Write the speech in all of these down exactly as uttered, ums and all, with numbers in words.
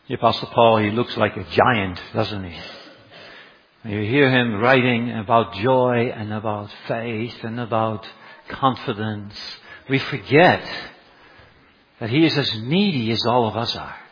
The Apostle Paul, he looks like a giant, doesn't he? You hear him writing about joy and about faith and about confidence. We forget that he is as needy as all of us are.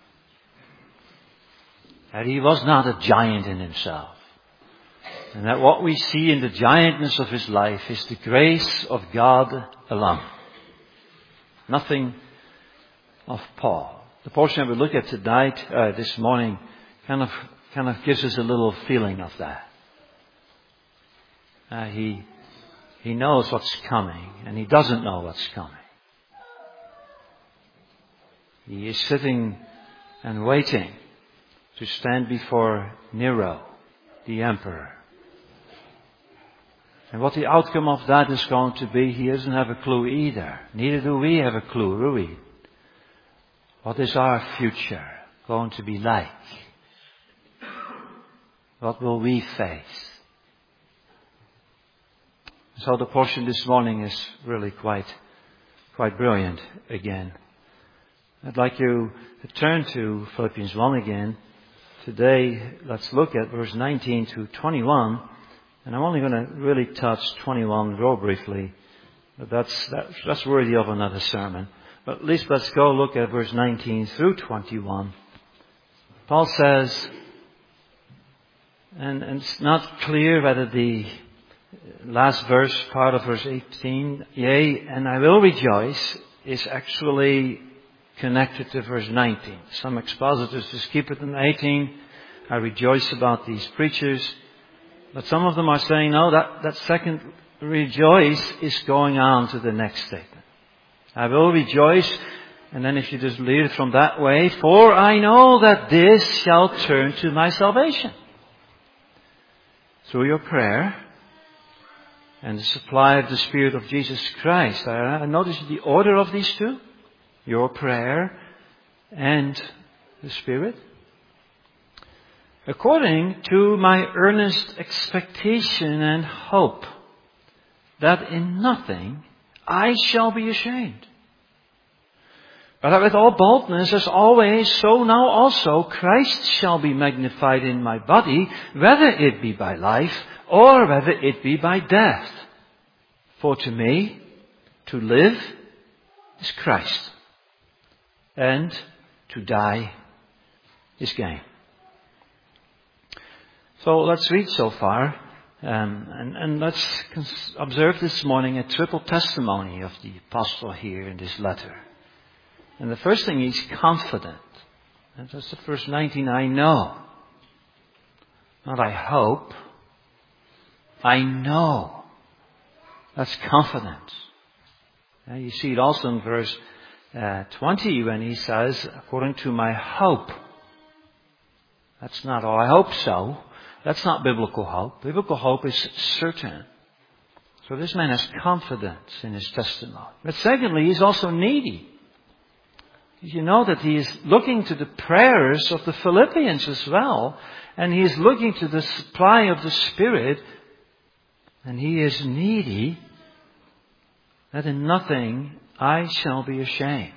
That he was not a giant in himself. And that what we see in the giantness of his life is the grace of God alone. Nothing of Paul. The portion we look at tonight, uh, this morning, kind of kind of gives us a little feeling of that. Uh, he he knows what's coming, and he doesn't know what's coming. He is sitting and waiting to stand before Nero, the emperor. And what the outcome of that is going to be, he doesn't have a clue either. Neither do we have a clue, do we? What is our future going to be like? What will we face? So the portion this morning is really quite, quite brilliant again. I'd like you to turn to Philippians one again. Today, let's look at verse nineteen to twenty-one. And I'm only going to really touch twenty-one real briefly. But that's, that's, that's worthy of another sermon. But at least let's go look at verse nineteen through twenty-one. Paul says, and, and it's not clear whether the last verse, part of verse eighteen, yea, and I will rejoice, is actually connected to verse nineteen. Some expositors just keep it in eighteen. I rejoice about these preachers. But some of them are saying, no, that, that second rejoice is going on to the next statement. I will rejoice. And then if you just lead it from that way, for I know that this shall turn to my salvation. Through your prayer and the supply of the Spirit of Jesus Christ. I, I notice the order of these two. Your prayer and the Spirit. According to my earnest expectation and hope that in nothing I shall be ashamed. But that with all boldness as always, so now also Christ shall be magnified in my body, whether it be by life or whether it be by death. For to me, to live is Christ, and to die is gain. So let's read so far, um, and, and let's cons- observe this morning a triple testimony of the apostle here in this letter. And the first thing, he's confident. And that's the verse nineteen, I know. Not I hope. I know. That's confidence. And you see it also in verse uh, twenty when he says, according to my hope. That's not, oh, I hope so. That's not biblical hope. Biblical hope is certain. So this man has confidence in his testimony. But secondly, he's also needy. You know that he is looking to the prayers of the Philippians as well. And he is looking to the supply of the Spirit. And he is needy that in nothing I shall be ashamed.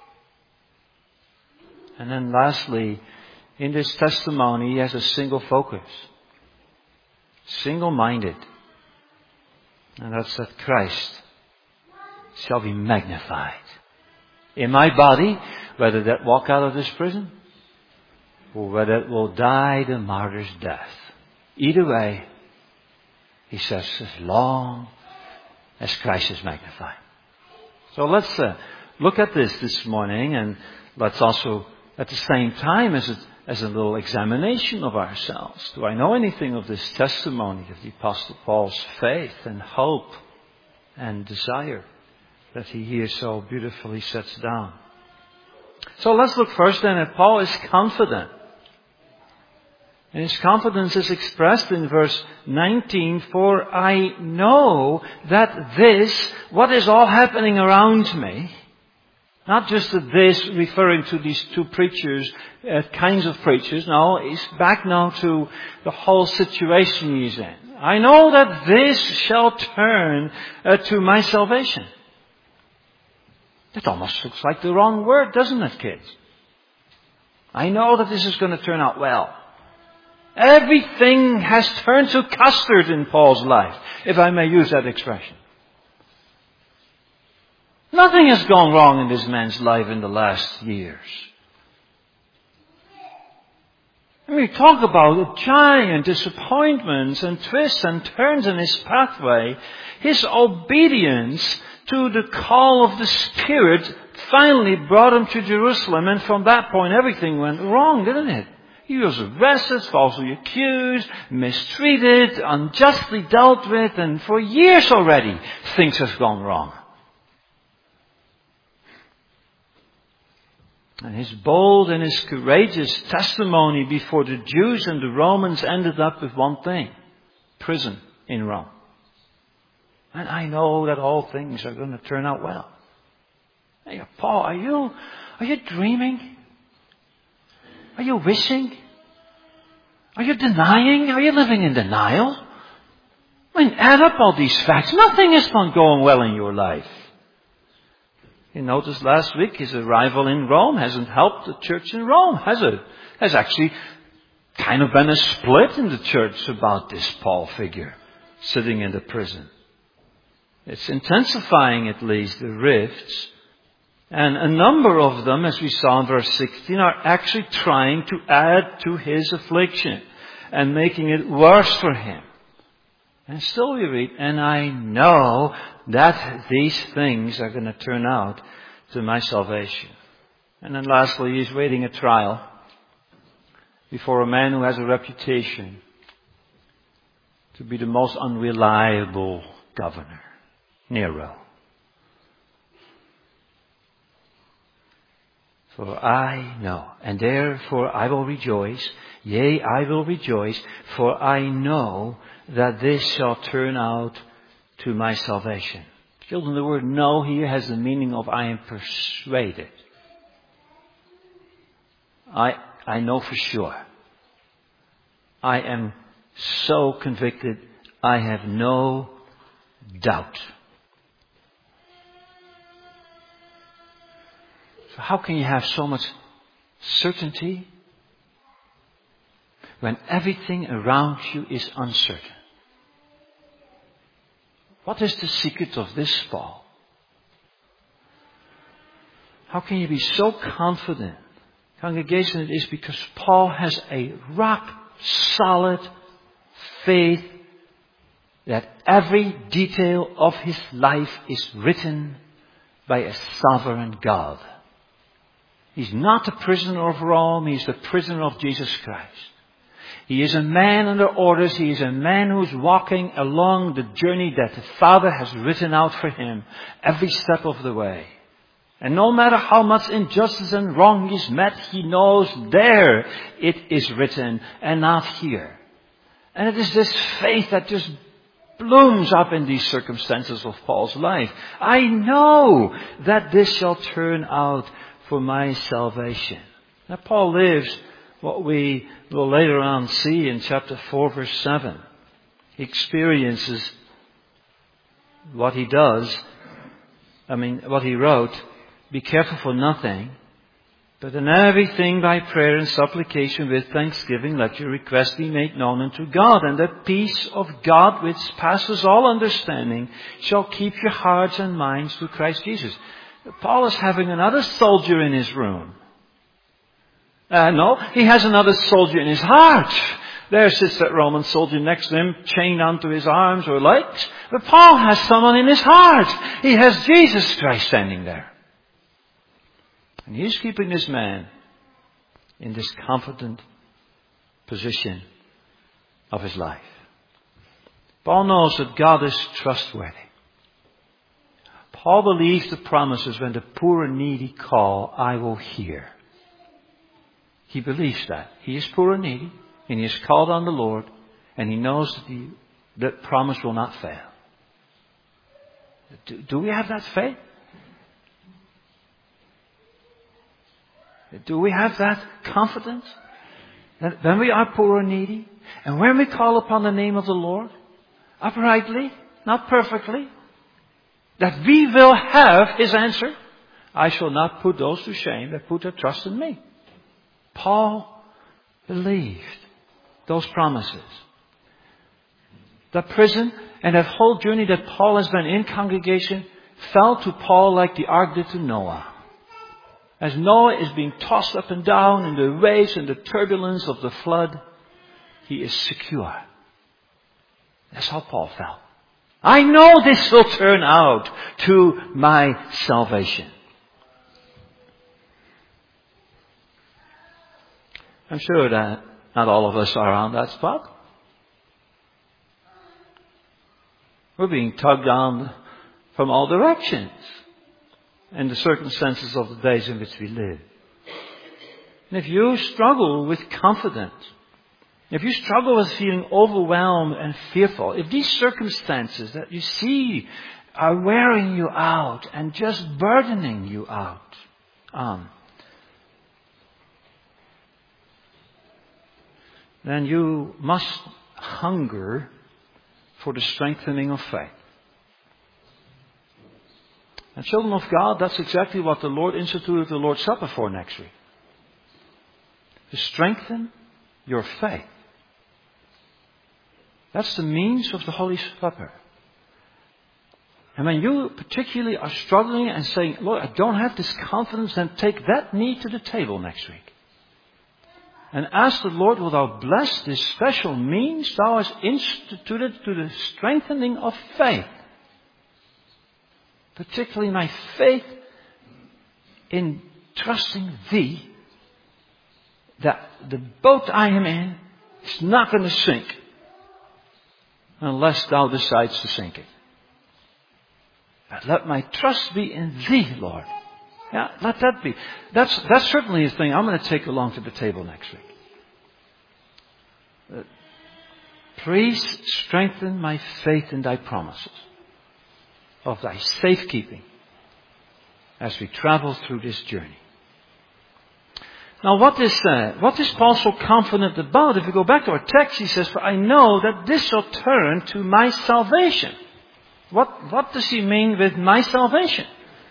And then lastly, in this testimony, he has a single focus. Single-minded. And that's that Christ shall be magnified. In my body, whether that walk out of this prison, or whether it will die the martyr's death. Either way, he says, as long as Christ is magnified. So let's uh, look at this this morning, and let's also, at the same time, as a, as a little examination of ourselves. Do I know anything of this testimony of the Apostle Paul's faith and hope and desire that he here so beautifully sets down? So let's look first then at Paul is confident. And his confidence is expressed in verse nineteen, for I know that this, what is all happening around me, not just that this referring to these two preachers, uh, kinds of preachers, no, he's back now to the whole situation he's in. I know that this shall turn uh, to my salvation. That almost looks like the wrong word, doesn't it, kids? I know that this is going to turn out well. Everything has turned to custard in Paul's life, if I may use that expression. Nothing has gone wrong in this man's life in the last years. I mean, talk about giant disappointments and twists and turns in his pathway. His obedience to the call of the Spirit finally brought him to Jerusalem, and from that point everything went wrong, didn't it? He was arrested, falsely accused, mistreated, unjustly dealt with, and for years already things have gone wrong. And his bold and his courageous testimony before the Jews and the Romans ended up with one thing: prison in Rome. And I know that all things are going to turn out well. Hey, Paul, are you, are you dreaming? Are you wishing? Are you denying? Are you living in denial? I mean, add up all these facts. Nothing is not going well in your life. You noticed last week his arrival in Rome hasn't helped the church in Rome, has it? There's actually kind of been a split in the church about this Paul figure sitting in the prison. It's intensifying at least the rifts. And a number of them, as we saw in verse sixteen, are actually trying to add to his affliction and making it worse for him. And still we read, and I know that these things are going to turn out to my salvation. And then lastly, he's waiting a trial before a man who has a reputation to be the most unreliable governor, Nero. For I know, and therefore I will rejoice, yea, I will rejoice, for I know that this shall turn out to my salvation. Children, the word know here has the meaning of I am persuaded. I, I know for sure. I am so convicted, I have no doubt. So how can you have so much certainty when everything around you is uncertain? What is the secret of this, Paul? How can you be so confident? Congregation, it is because Paul has a rock solid faith that every detail of his life is written by a sovereign God. He's not a prisoner of Rome. He's the prisoner of Jesus Christ. He is a man under orders. He is a man who's walking along the journey that the Father has written out for him every step of the way. And no matter how much injustice and wrong he's met, he knows there it is written and not here. And it is this faith that just blooms up in these circumstances of Paul's life. I know that this shall turn out for my salvation. Now Paul lives what we will later on see in chapter four verse seven. He experiences what he does. I mean, what he wrote. Be careful for nothing, but in everything by prayer and supplication with thanksgiving let your request be made known unto God, and the peace of God which passes all understanding shall keep your hearts and minds through Christ Jesus. Paul is having another soldier in his room. Uh, no, he has another soldier in his heart. There sits that Roman soldier next to him, chained onto his arms or legs. But Paul has someone in his heart. He has Jesus Christ standing there. And he's keeping this man in this confident position of his life. Paul knows that God is trustworthy. Paul believes the promises when the poor and needy call, I will hear. He believes that. He is poor and needy, and he has called on the Lord, and he knows that the that promise will not fail. Do, do we have that faith? Do we have that confidence? That when we are poor and needy, and when we call upon the name of the Lord, uprightly, not perfectly, that we will have His answer. I shall not put those to shame that put their trust in me. Paul believed those promises. The prison and that whole journey that Paul has been in congregation felt to Paul like the ark did to Noah. As Noah is being tossed up and down in the waves and the turbulence of the flood, he is secure. That's how Paul felt. I know this will turn out to my salvation. I'm sure that not all of us are on that spot. We're being tugged on from all directions in the circumstances of the days in which we live. And if you struggle with confidence, if you struggle with feeling overwhelmed and fearful, if these circumstances that you see are wearing you out and just burdening you out, um, then you must hunger for the strengthening of faith. And children of God, that's exactly what the Lord instituted the Lord's Supper for next week. To strengthen your faith. That's the means of the Holy Supper. And when you particularly are struggling and saying, Lord, I don't have this confidence, then take that need to the table next week. And ask the Lord, will thou bless this special means thou hast instituted to the strengthening of faith. Particularly my faith in trusting thee that the boat I am in is not going to sink unless thou decides to sink it. But let my trust be in thee, Lord. Yeah, let that be. That's, that's certainly a thing I'm going to take along to the table next week. Uh, please strengthen my faith in thy promises of thy safekeeping as we travel through this journey. Now what is, uh, what is Paul so confident about? If we go back to our text, he says, for I know that this shall turn to my salvation. What, what does he mean with my salvation?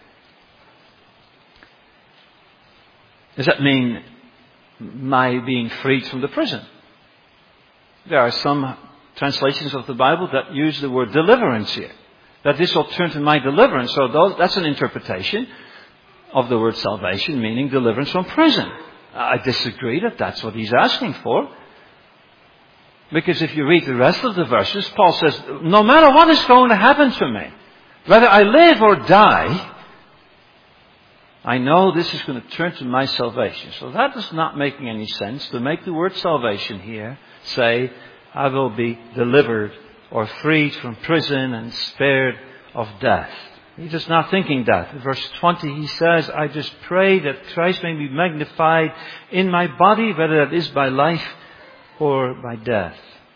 Does that mean my being freed from the prison? There are some translations of the Bible that use the word deliverance here. That this will turn to my deliverance. So those, that's an interpretation of the word salvation, meaning deliverance from prison. I disagree that that's what he's asking for. Because if you read the rest of the verses, Paul says, no matter what is going to happen to me, whether I live or die, I know this is going to turn to my salvation. So that is not making any sense to make the word salvation here say, I will be delivered or freed from prison and spared of death. He's just not thinking that. In verse twenty he says, I just pray that Christ may be magnified in my body, whether that is by life or by death.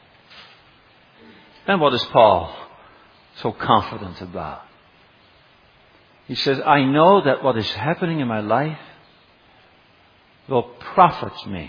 And what is Paul so confident about? He says, I know that what is happening in my life will profit me.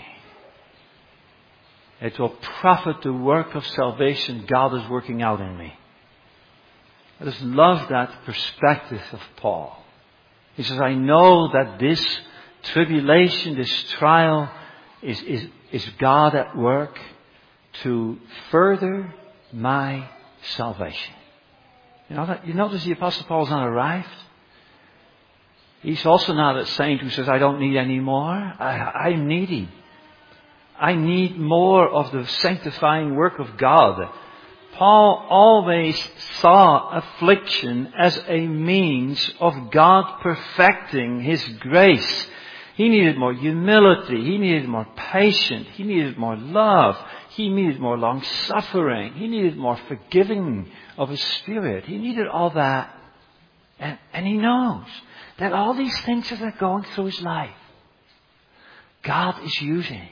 It will profit the work of salvation God is working out in me. I just love that perspective of Paul. He says, I know that this tribulation, this trial is, is, is God at work to further my salvation. You know that, you notice the Apostle Paul's not arrived. He's also not a saint who says, I don't need any more. I, I'm needy. I need more of the sanctifying work of God. Paul always saw affliction as a means of God perfecting His grace. He needed more humility. He needed more patience. He needed more love. He needed more long suffering. He needed more forgiving of His Spirit. He needed all that. And, and he knows that all these things that are going through his life, God is using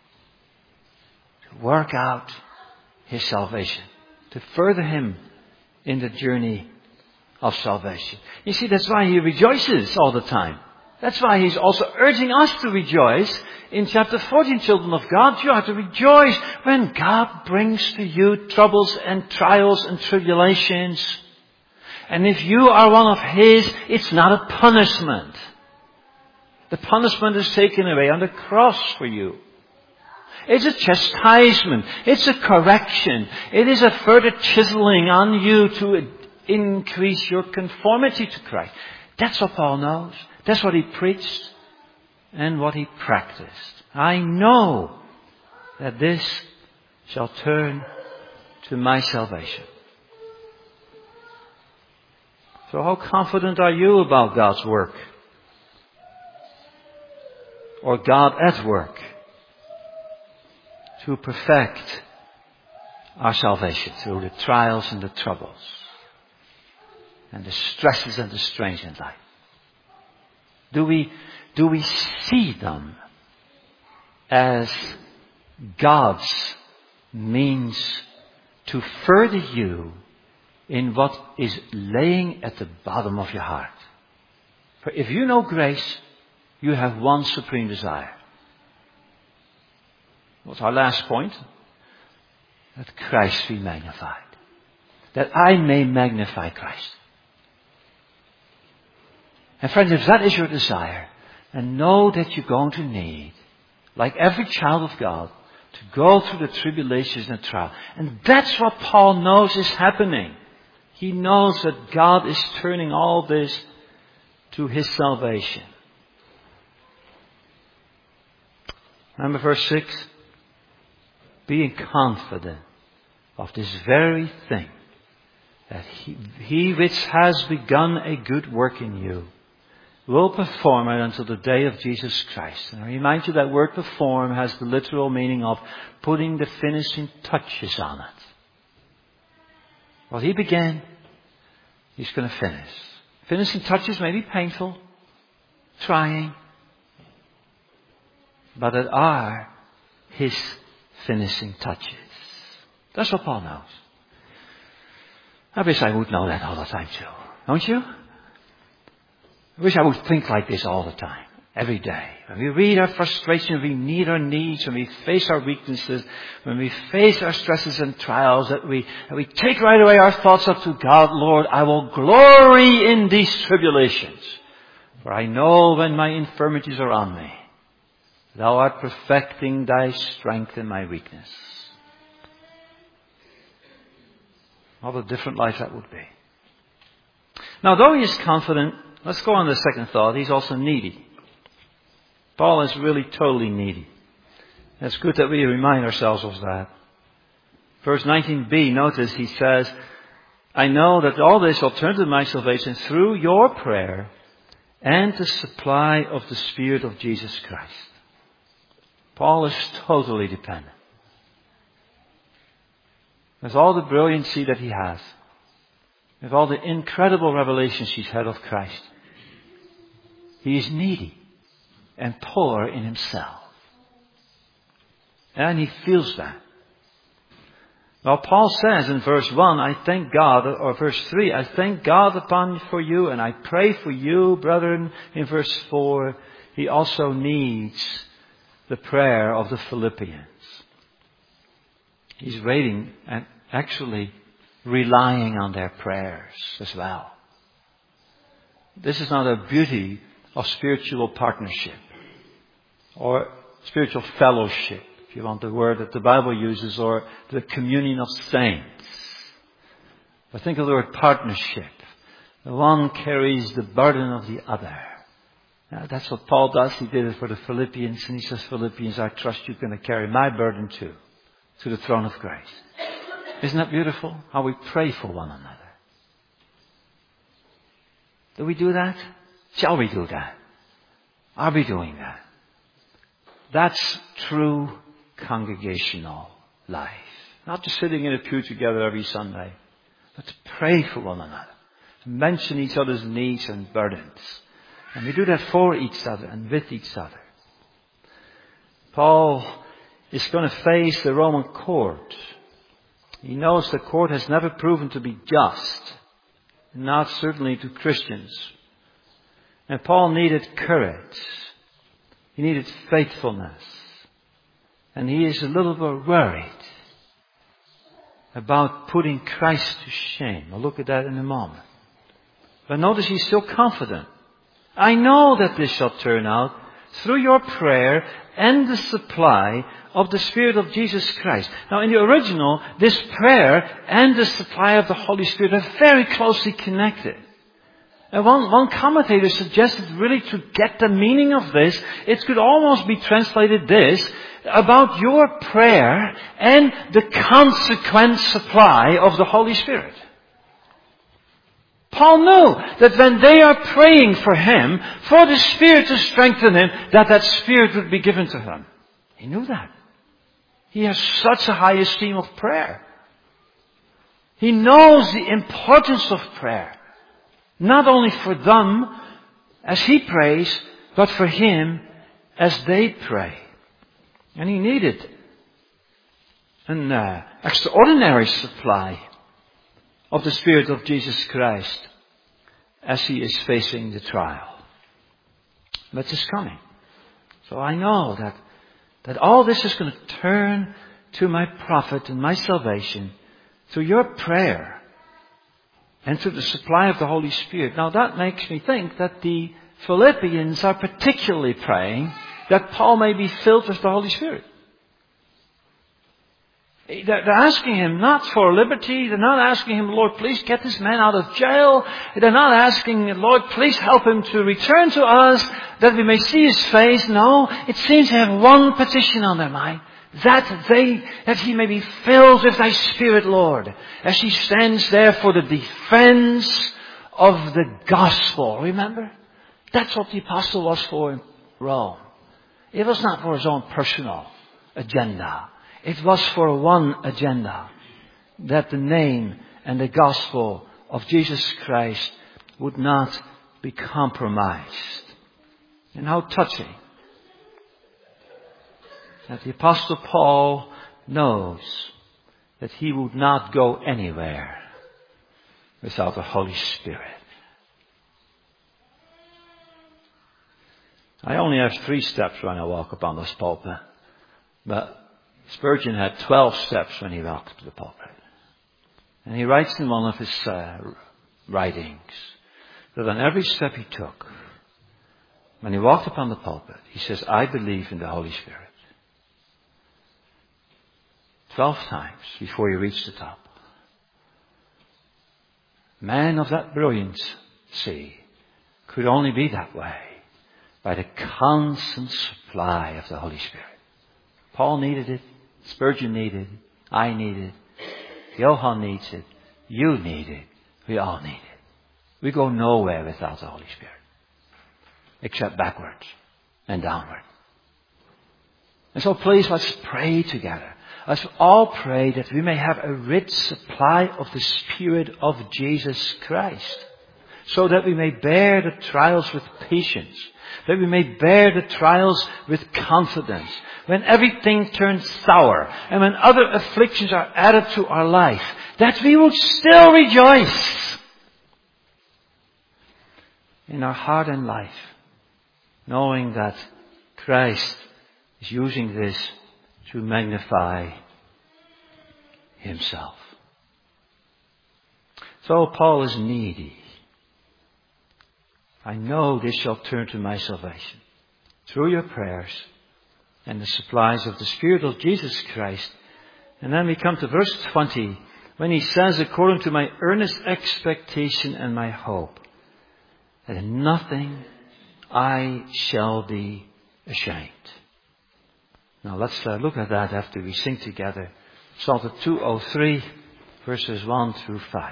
to work out His salvation, to further him in the journey of salvation. You see, that's why he rejoices all the time. That's why he's also urging us to rejoice. In chapter fourteen, children of God, you are to rejoice when God brings to you troubles and trials and tribulations. And if you are one of His, it's not a punishment. The punishment is taken away on the cross for you. It's a chastisement. It's a correction. It is a further chiseling on you to increase your conformity to Christ. That's what Paul knows. That's what he preached and what he practiced. I know that this shall turn to my salvation. So how confident are you about God's work? Or God at work to perfect our salvation through the trials and the troubles and the stresses and the strains in life? Do we, do we see them as God's means to further you in what is laying at the bottom of your heart? For if you know grace, you have one supreme desire. What's our last point? That Christ be magnified. That I may magnify Christ. And friends, if that is your desire, and know that you're going to need, like every child of God, to go through the tribulations and trial. And that's what Paul knows is happening. He knows that God is turning all this to his salvation. Remember verse six? Being confident of this very thing, that he, he which has begun a good work in you will perform it until the day of Jesus Christ. And I remind you that word perform has the literal meaning of putting the finishing touches on it. What he began, he's going to finish. Finishing touches may be painful, trying, but it are his finishing touches. That's what Paul knows. I wish I would know that all the time too. Don't you? I wish I would think like this all the time. Every day. When we read our frustration, we meet our needs, when we face our weaknesses, when we face our stresses and trials, that we, that we take right away our thoughts up to God. Lord, I will glory in these tribulations. For I know when my infirmities are on me, Thou art perfecting Thy strength in my weakness. What a different life that would be. Now, though he is confident, let's go on to the second thought. He's also needy. Paul is really totally needy. It's good that we remind ourselves of that. Verse nineteen b, notice he says, I know that all this will turn to my salvation through your prayer and the supply of the Spirit of Jesus Christ. Paul is totally dependent. With all the brilliancy that he has, with all the incredible revelations he's had of Christ, he is needy and poor in himself. And he feels that. Well, Paul says in verse one, I thank God, or verse three, I thank God upon for you, and I pray for you, brethren. In verse four, he also needs the prayer of the Philippians. He's waiting and actually relying on their prayers as well. This is not a beauty of spiritual partnership or spiritual fellowship, if you want the word that the Bible uses, or the communion of saints. But think of the word partnership. The one carries the burden of the other. Now, that's what Paul does. He did it for the Philippians, and he says, Philippians, I trust you're going to carry my burden too, to the throne of grace. Isn't that beautiful? How we pray for one another. Do we do that? Shall we do that? Are we doing that? That's true congregational life. Not just sitting in a pew together every Sunday, but to pray for one another. To mention each other's needs and burdens. And we do that for each other and with each other. Paul is going to face the Roman court. He knows the court has never proven to be just. Not certainly to Christians. And Paul needed courage. He needed faithfulness. And he is a little bit worried about putting Christ to shame. I'll look at that in a moment. But notice he's still confident. I know that this shall turn out through your prayer and the supply of the Spirit of Jesus Christ. Now in the original, this prayer and the supply of the Holy Spirit are very closely connected. And one, one commentator suggested really to get the meaning of this, it could almost be translated this, about your prayer and the consequent supply of the Holy Spirit. Paul knew that when they are praying for him, for the Spirit to strengthen him, that that Spirit would be given to him. He knew that. He has such a high esteem of prayer. He knows the importance of prayer. Not only for them as he prays, but for him as they pray. And he needed an uh, extraordinary supply of the Spirit of Jesus Christ as he is facing the trial. But it's coming. So I know that, that all this is going to turn to my profit and my salvation through your prayer and through the supply of the Holy Spirit. Now that makes me think that the Philippians are particularly praying that Paul may be filled with the Holy Spirit. They're asking him not for liberty. They're not asking him, Lord, please get this man out of jail. They're not asking, Lord, please help him to return to us that we may see his face. No, it seems to have one petition on their mind. That they, that he may be filled with thy Spirit, Lord. As he stands there for the defense of the gospel. Remember? That's what the apostle was for in Rome. It was not for his own personal agenda. It was for one agenda. That the name and the gospel of Jesus Christ would not be compromised. And how touching that the Apostle Paul knows that he would not go anywhere without the Holy Spirit. I only have three steps when I walk upon this pulpit. But Spurgeon had twelve steps when he walked up to the pulpit. And he writes in one of his uh, writings that on every step he took, when he walked upon the pulpit, he says, I believe in the Holy Spirit. Twelve times before he reached the top. Man of that brilliancy could only be that way by the constant supply of the Holy Spirit. Paul needed it. Spurgeon needed it. I need it. Johann needs it. You need it. We all need it. We go nowhere without the Holy Spirit. Except backwards and downward. And so please let's pray together. Let's all pray that we may have a rich supply of the Spirit of Jesus Christ. So that we may bear the trials with patience. That we may bear the trials with confidence. When everything turns sour and when other afflictions are added to our life, that we will still rejoice in our heart and life, knowing that Christ is using this to magnify himself. So Paul is needy. I know this shall turn to my salvation through your prayers and the supplies of the Spirit of Jesus Christ. And then we come to verse twenty, when he says, according to my earnest expectation and my hope, that in nothing I shall be ashamed. Now let's uh, look at that after we sing together. Psalm two oh three, verses one through five.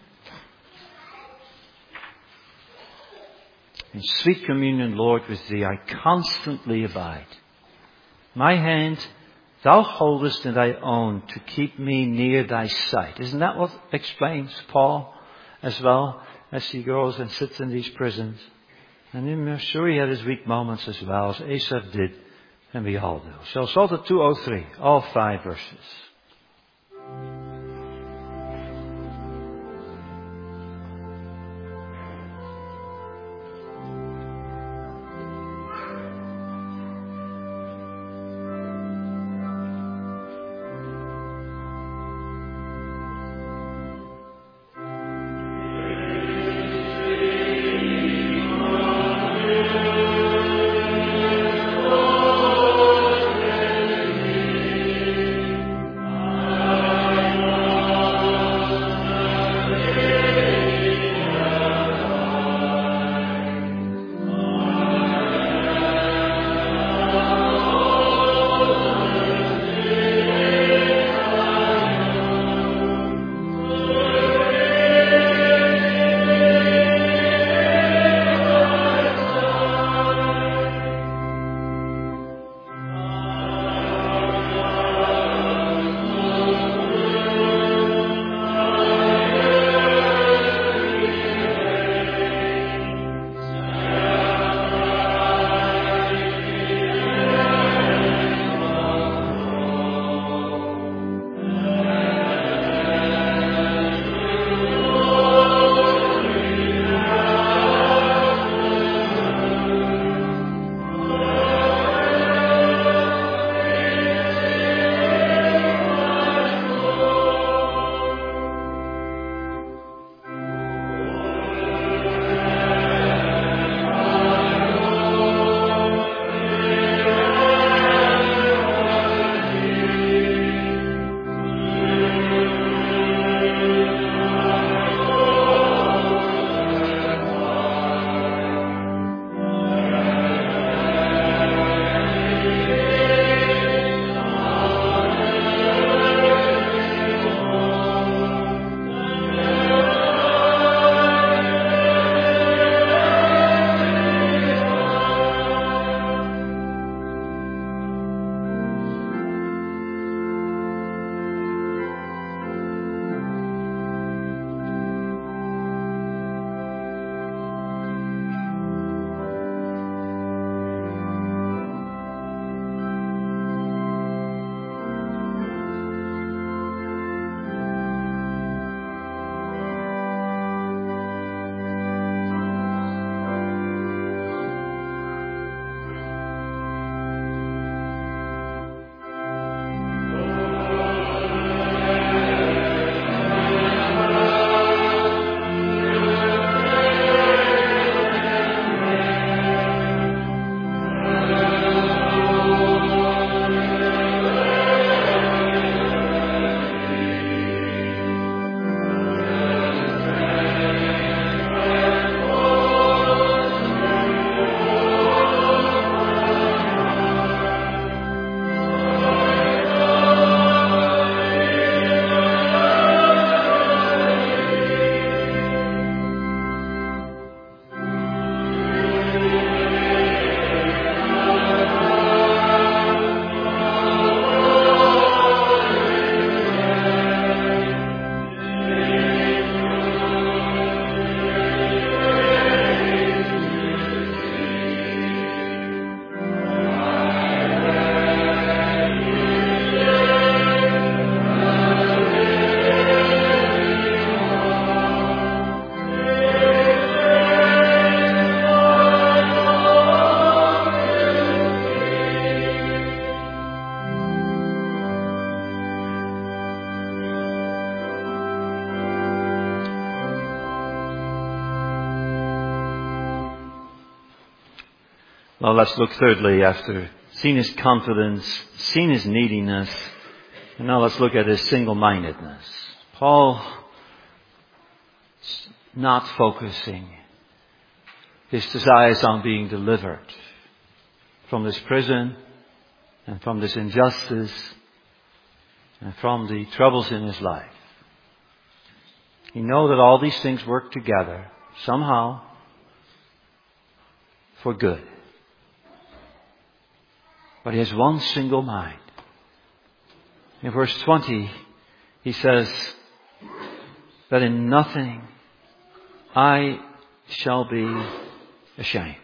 In sweet communion, Lord, with thee I constantly abide. My hand thou holdest in thy own to keep me near thy sight. Isn't that what explains Paul as well as he goes and sits in these prisons? And I'm sure he had his weak moments as well, as Asaph did, and we all do. So Psalm two oh three, all five verses. Well, let's look thirdly, after seeing his confidence, seeing his neediness, and now let's look at his single-mindedness. Paul is not focusing his desires on being delivered from this prison and from this injustice and from the troubles in his life. He knows that all these things work together somehow for good. But he has one single mind. In verse twenty, he says that in nothing I shall be ashamed.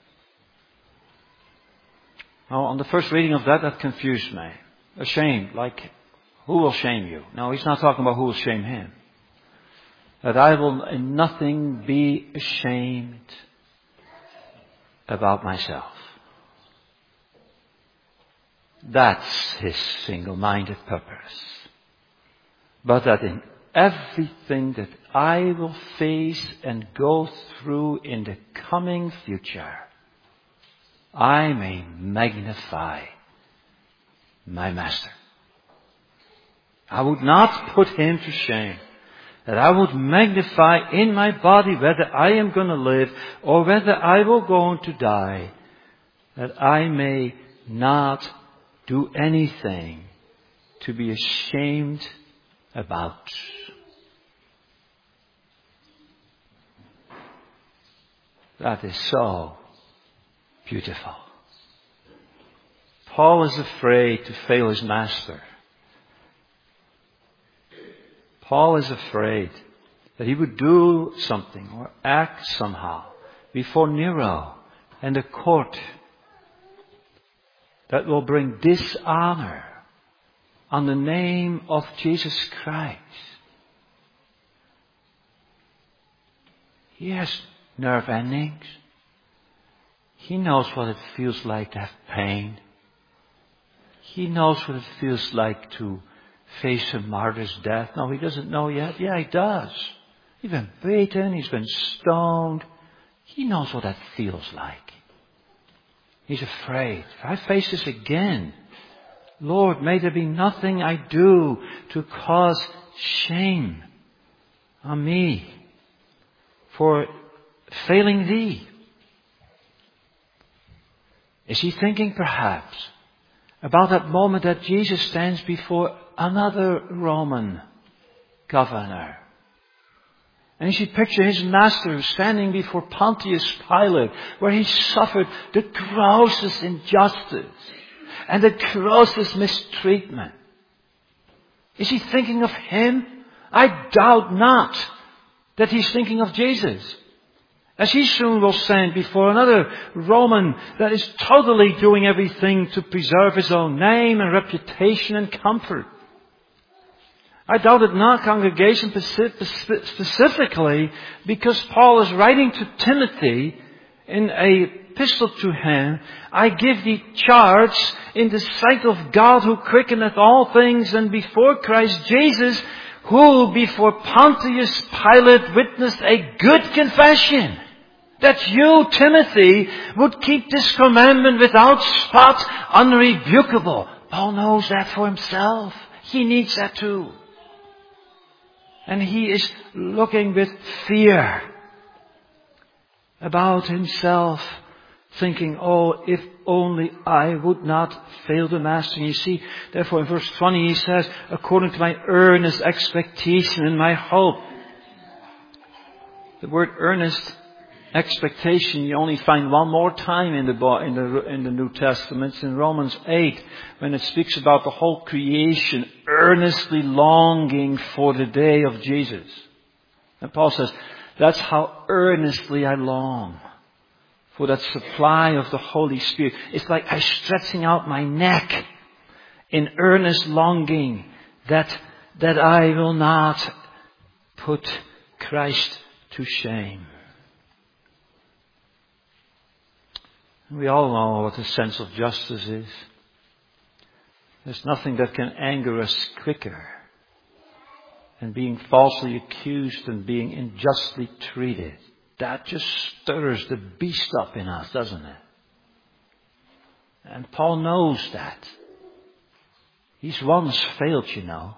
Now, on the first reading of that, that confused me. Ashamed, like, who will shame you? No, he's not talking about who will shame him. That I will in nothing be ashamed about myself. That's his single-minded purpose. But that in everything that I will face and go through in the coming future, I may magnify my Master. I would not put him to shame. That I would magnify in my body whether I am going to live or whether I will go on to die. That I may not do anything to be ashamed about. That is so beautiful. Paul is afraid to fail his master. Paul is afraid that he would do something or act somehow before Nero and the court that will bring dishonor on the name of Jesus Christ. He has nerve endings. He knows what it feels like to have pain. He knows what it feels like to face a martyr's death. No, he doesn't know yet. Yeah, he does. He's been beaten. He's been stoned. He knows what that feels like. He's afraid. If I face this again, Lord, may there be nothing I do to cause shame on me for failing thee. Is he thinking perhaps about that moment that Jesus stands before another Roman governor? And you should picture his master standing before Pontius Pilate, where he suffered the grossest injustice and the grossest mistreatment. Is he thinking of him? I doubt not that he's thinking of Jesus, as he soon will stand before another Roman that is totally doing everything to preserve his own name and reputation and comfort. I doubt it not, congregation, specifically because Paul is writing to Timothy in a epistle to him. I give thee charge in the sight of God who quickeneth all things, and before Christ Jesus, who before Pontius Pilate witnessed a good confession, that you, Timothy, would keep this commandment without spot, unrebukable. Paul knows that for himself. He needs that too. And he is looking with fear about himself, thinking, oh, if only I would not fail the master. And you see, therefore in verse twenty he says, according to my earnest expectation and my hope. The word earnest expectation you only find one more time in the in the in the New Testament. It's in Romans eight, when it speaks about the whole creation earnestly longing for the day of Jesus. And Paul says, that's how earnestly I long for that supply of the Holy Spirit. It's like I'm stretching out my neck in earnest longing that that I will not put Christ to shame. We all know what the sense of justice is. There's nothing that can anger us quicker than being falsely accused and being unjustly treated. That just stirs the beast up in us, doesn't it? And Paul knows that. He's once failed, you know.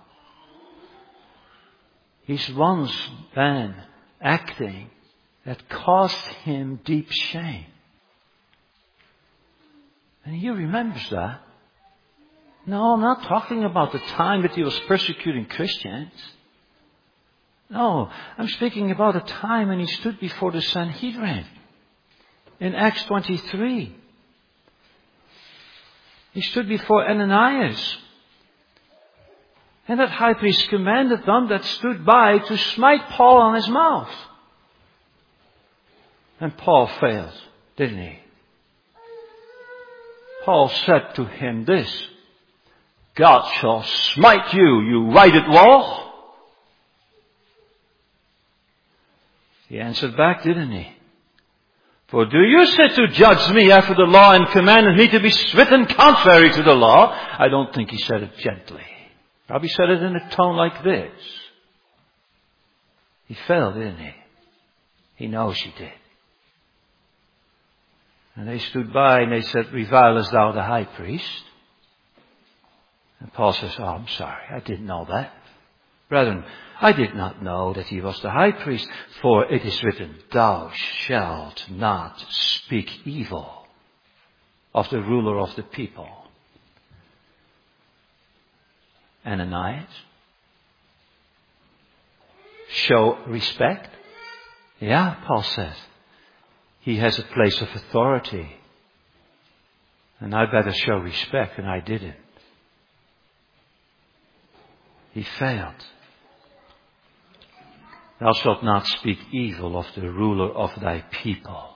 He's once been acting that caused him deep shame. And he remembers that. No, I'm not talking about the time that he was persecuting Christians. No, I'm speaking about a time when he stood before the Sanhedrin. In Acts twenty-three. He stood before Ananias. And that high priest commanded them that stood by to smite Paul on his mouth. And Paul failed, didn't he? Paul said to him this, God shall smite you, you whited wall. He answered back, didn't he? For do you sit to judge me after the law and commanded me to be smitten contrary to the law? I don't think he said it gently. Probably said it in a tone like this. He failed, didn't he? He knows he did. And they stood by and they said, revilest thou the high priest? And Paul says, oh, I'm sorry, I didn't know that. Brethren, I did not know that he was the high priest, for it is written, thou shalt not speak evil of the ruler of the people. Ananias, show respect. Yeah, Paul says, he has a place of authority. And I better show respect, and I didn't. He failed. Thou shalt not speak evil of the ruler of thy people.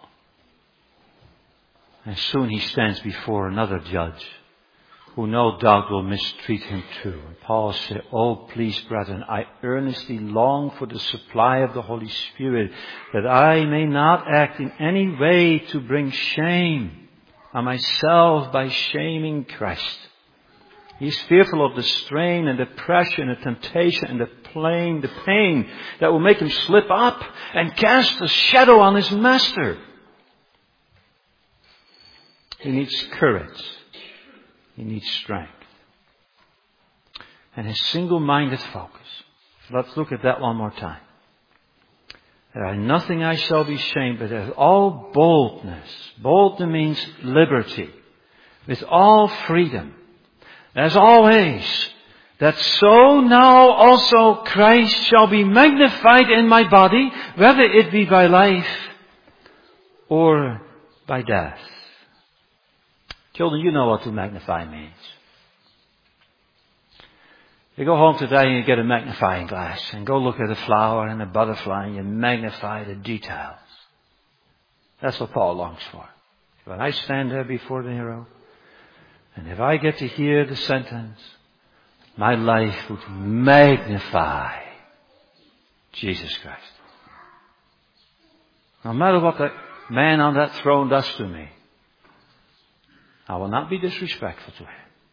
And soon he stands before another judge who no doubt will mistreat him too. And Paul said, oh, please, brethren, I earnestly long for the supply of the Holy Spirit, that I may not act in any way to bring shame on myself by shaming Christ. He's fearful of the strain and the pressure and the temptation and the pain, the pain that will make him slip up and cast a shadow on his master. He needs courage. He needs strength. And his single-minded focus. Let's look at that one more time. There are nothing I shall be ashamed, but with all boldness. Boldness means liberty. With all freedom. As always, that so now also Christ shall be magnified in my body, whether it be by life or by death. Children, you know what to magnify means. You go home today and you get a magnifying glass and go look at a flower and a butterfly and you magnify the details. That's what Paul longs for. When I stand there before the hero, and if I get to hear the sentence, my life would magnify Jesus Christ. No matter what that man on that throne does to me, I will not be disrespectful to him.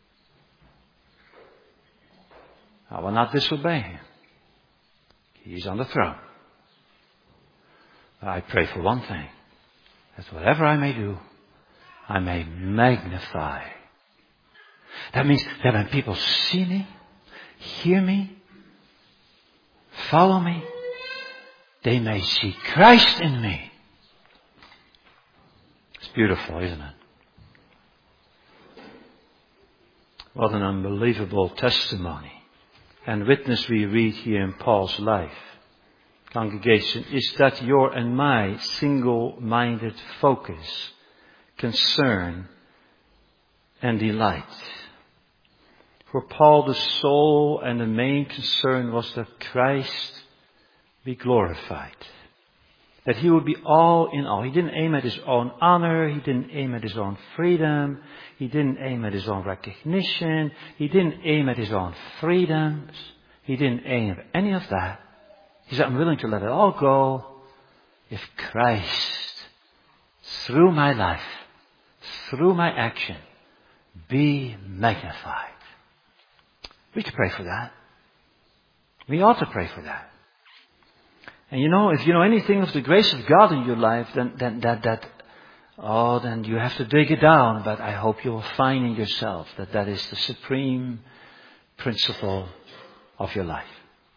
I will not disobey him. He's on the throne. But I pray for one thing, that whatever I may do, I may magnify. That means that when people see me, hear me, follow me, they may see Christ in me. It's beautiful, isn't it? What an unbelievable testimony and witness we read here in Paul's life. Congregation, is that your and my single-minded focus, concern, and delight? For Paul, the soul and the main concern was that Christ be glorified. That he would be all in all. He didn't aim at his own honor. He didn't aim at his own freedom. He didn't aim at his own recognition. He didn't aim at his own freedoms. He didn't aim at any of that. He said, I'm willing to let it all go if Christ, through my life, through my action, be magnified. We could pray for that. We ought to pray for that. And you know, if you know anything of the grace of God in your life, then, then that, that oh, then you have to dig it down. But I hope you will find in yourself that that is the supreme principle of your life.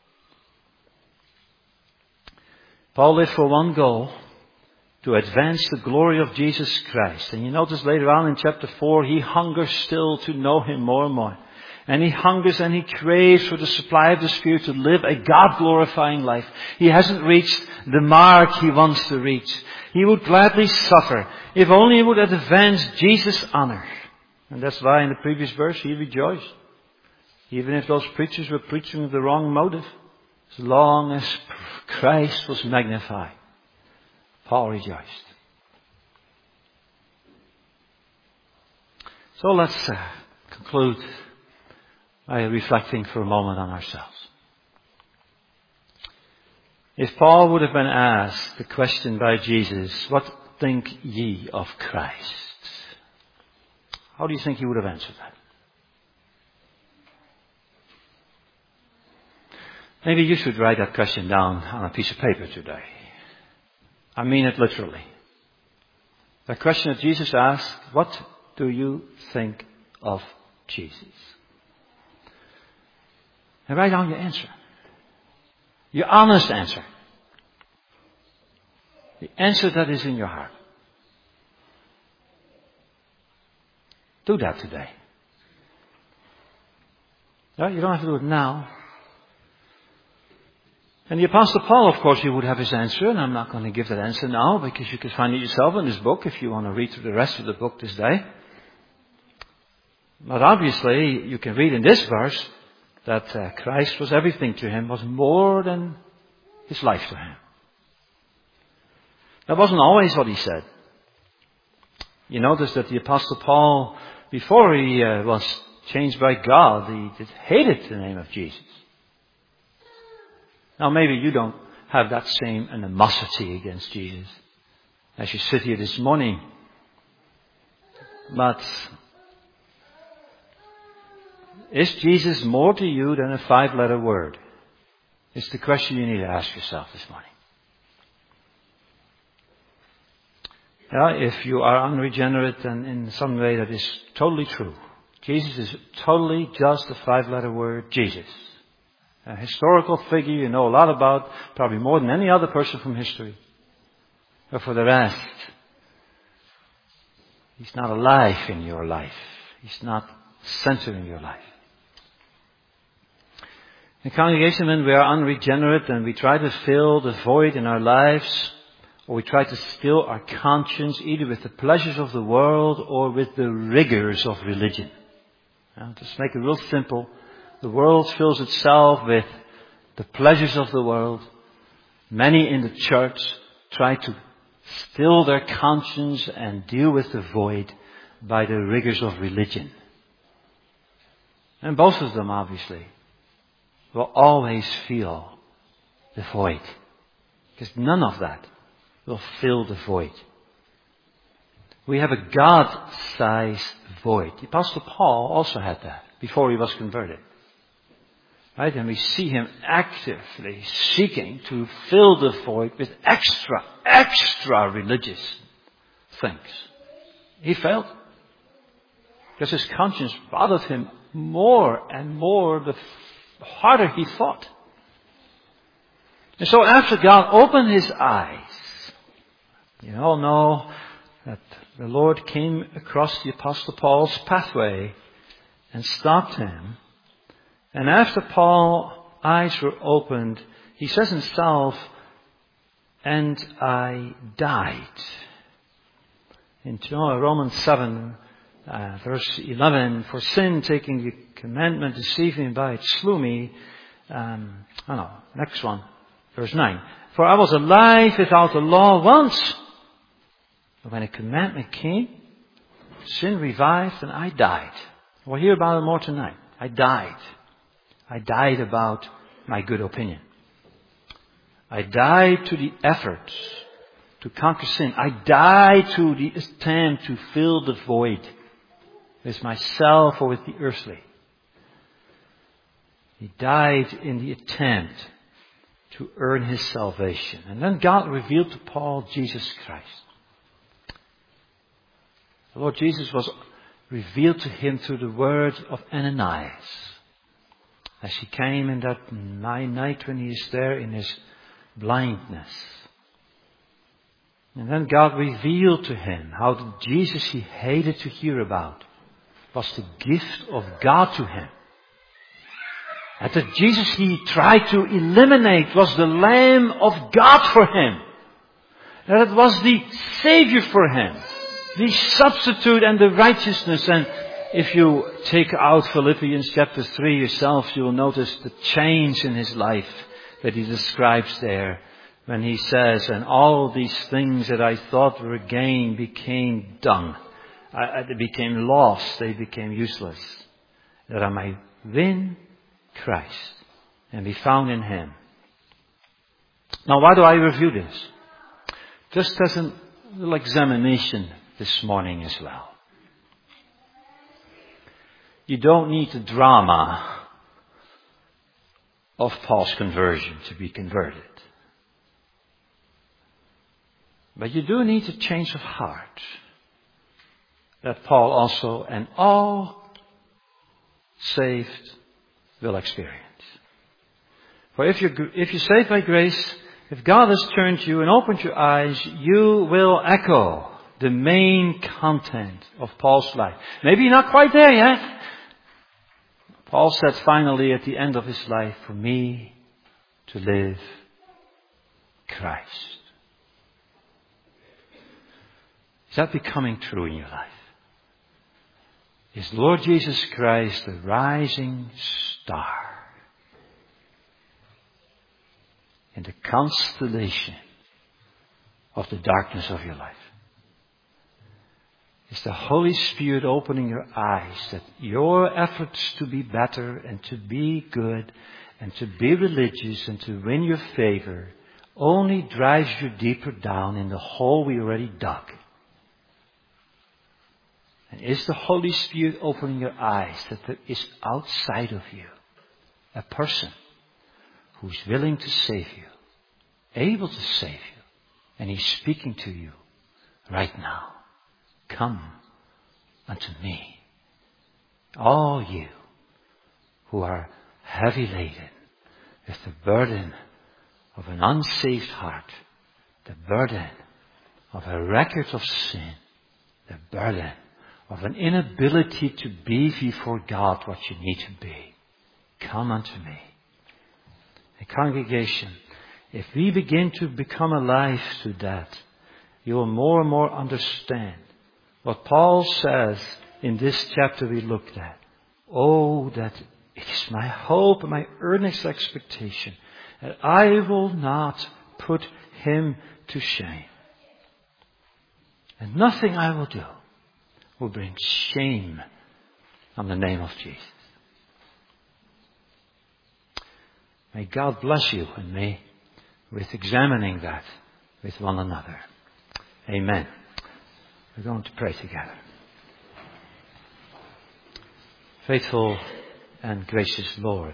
Paul lived for one goal, to advance the glory of Jesus Christ. And you notice later on in chapter four, he hungers still to know Him more and more. And he hungers and he craves for the supply of the Spirit to live a God-glorifying life. He hasn't reached the mark he wants to reach. He would gladly suffer if only he would advance Jesus' honor. And that's why in the previous verse he rejoiced. Even if those preachers were preaching with the wrong motive. As long as Christ was magnified, Paul rejoiced. So let's uh, conclude by reflecting for a moment on ourselves. If Paul would have been asked the question by Jesus, what think ye of Christ? How do you think he would have answered that? Maybe you should write that question down on a piece of paper today. I mean it literally. The question that Jesus asked, what do you think of Jesus? And write down your answer. Your honest answer. The answer that is in your heart. Do that today. No, you don't have to do it now. And the Apostle Paul, of course, he would have his answer, and I'm not going to give that answer now, because you can find it yourself in his book if you want to read through the rest of the book this day. But obviously, you can read in this verse that uh, Christ was everything to him, was more than his life to him. That wasn't always what he said. You notice that the Apostle Paul, before he uh, was changed by God, he did hated the name of Jesus. Now maybe you don't have that same animosity against Jesus as you sit here this morning. But is Jesus more to you than a five-letter word? It's the question you need to ask yourself this morning. Yeah, if you are unregenerate, and in some way that is totally true. Jesus is totally just a five-letter word, Jesus. A historical figure you know a lot about, probably more than any other person from history. But for the rest, he's not alive in your life. He's not centered in your life. In congregation, when we are unregenerate and we try to fill the void in our lives, or we try to still our conscience either with the pleasures of the world or with the rigors of religion. Now, to make it real simple, the world fills itself with the pleasures of the world. Many in the church try to still their conscience and deal with the void by the rigors of religion. And both of them, obviously, will always feel the void. Because none of that will fill the void. We have a God-sized void. The Apostle Paul also had that before he was converted. Right? And we see him actively seeking to fill the void with extra, extra religious things. He failed. Because his conscience bothered him more and more the harder he thought. And so after God opened his eyes, you all know that the Lord came across the Apostle Paul's pathway and stopped him. And after Paul's eyes were opened, he says himself, and I died. In Romans seven, uh, verse eleven, for sin, taking the commandment, deceiving by it, slew me. Um, oh no, next one, verse nine. For I was alive without the law once. But when a commandment came, sin revived and I died. We'll hear about it more tonight. I died. I died about my good opinion. I died to the efforts to conquer sin. I died to the attempt to fill the void with myself or with the earthly. He died in the attempt to earn his salvation. And then God revealed to Paul Jesus Christ. The Lord Jesus was revealed to him through the word of Ananias. As he came in that night when he is there in his blindness. And then God revealed to him how the Jesus he hated to hear about was the gift of God to him. And the Jesus he tried to eliminate was the Lamb of God for him. That it was the Savior for him. The substitute and the righteousness. And if you take out Philippians chapter three yourself, you will notice the change in his life that he describes there. When he says, and all these things that I thought were gain became dung. I, they became lost. They became useless. That I might win Christ and be found in him. Now why do I review this? Just as a little examination this morning as well. You don't need the drama of Paul's conversion to be converted. But you do need a change of heart that Paul also and all saved will experience. For if you're, if you're saved by grace, if God has turned you and opened your eyes, you will echo the main content of Paul's life. Maybe you're not quite there yet. Paul said finally at the end of his life, for me to live Christ. Is that becoming true in your life? Is Lord Jesus Christ the rising star in the constellation of the darkness of your life? Is the Holy Spirit opening your eyes that your efforts to be better and to be good and to be religious and to win your favor only drives you deeper down in the hole we already dug? And is the Holy Spirit opening your eyes that there is outside of you a person who is willing to save you, able to save you, and he's speaking to you right now. Come unto me, all you who are heavy laden with the burden of an unsaved heart, the burden of a record of sin, the burden of an inability to be before God what you need to be. Come unto me. A congregation, if we begin to become alive to that, you will more and more understand what Paul says in this chapter we looked at. Oh, that it is my hope and my earnest expectation that I will not put him to shame. And nothing I will do will bring shame on the name of Jesus. May God bless you and me with examining that with one another. Amen. We're going to pray together. Faithful and gracious Lord,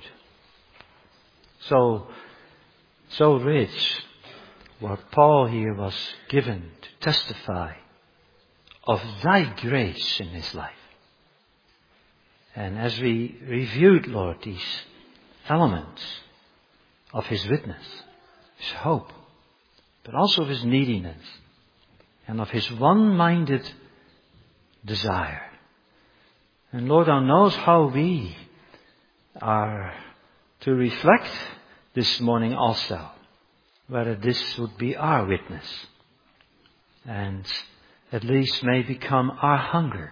so, so rich what Paul here was given to testify of thy grace in his life. And as we reviewed, Lord, these elements of his witness, his hope, but also of his neediness, and of his one-minded desire. And Lord, thou knows how we are to reflect this morning also, whether this would be our witness, and at least may become our hunger.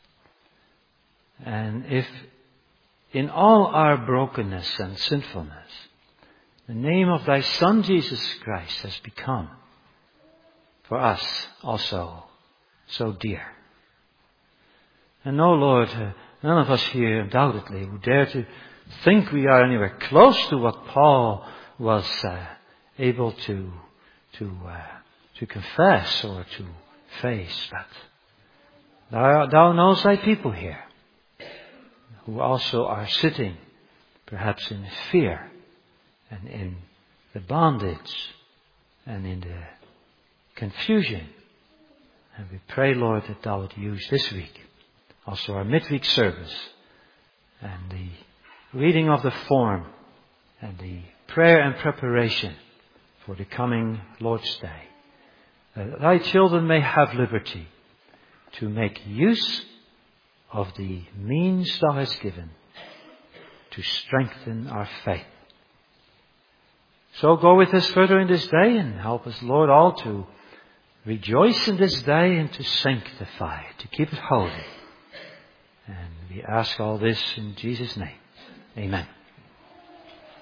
And if in all our brokenness and sinfulness, the name of thy Son Jesus Christ has become for us also so dear. And no, Lord, uh, none of us here undoubtedly would dare to think we are anywhere close to what Paul was uh, able to to uh, to confess or to face. But thou, thou knows thy people here, who also are sitting perhaps in fear and in the bondage and in the confusion And we pray, Lord, that Thou would use this week, also our midweek service, and the reading of the form, and the prayer and preparation for the coming Lord's Day, that Thy children may have liberty to make use of the means Thou hast given to strengthen our faith. So go with us further in this day and help us, Lord, all to rejoice in this day and to sanctify it, to keep it holy. And we ask all this in Jesus' name. Amen.